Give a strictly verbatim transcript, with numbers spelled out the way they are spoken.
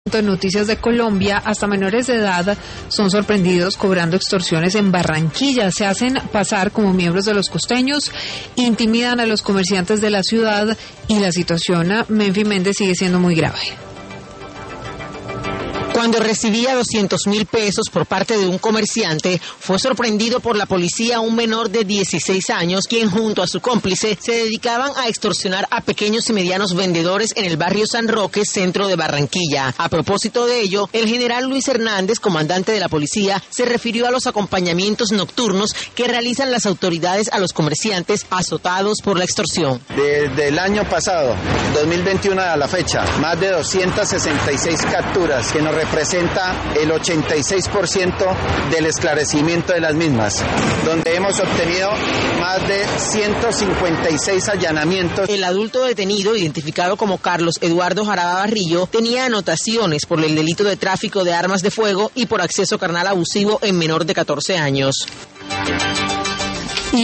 En Noticias de Colombia, hasta menores de edad son sorprendidos cobrando extorsiones en Barranquilla. Se hacen pasar como miembros de los costeños, intimidan a los comerciantes de la ciudad y la situación, Menfi Méndez, sigue siendo muy grave. Cuando recibía doscientos mil pesos por parte de un comerciante, fue sorprendido por la policía un menor de dieciséis años, quien junto a su cómplice se dedicaban a extorsionar a pequeños y medianos vendedores en el barrio San Roque, centro de Barranquilla. A propósito de ello, el general Luis Hernández, comandante de la policía, se refirió a los acompañamientos nocturnos que realizan las autoridades a los comerciantes azotados por la extorsión. Desde el año pasado, dos mil veintiuno a la fecha, más de doscientas sesenta y seis capturas que nos representa el ochenta y seis por ciento del esclarecimiento de las mismas, donde hemos obtenido más de ciento cincuenta y seis allanamientos. El adulto detenido, identificado como Carlos Eduardo Jaraba Barrillo, tenía anotaciones por el delito de tráfico de armas de fuego y por acceso carnal abusivo en menor de catorce años.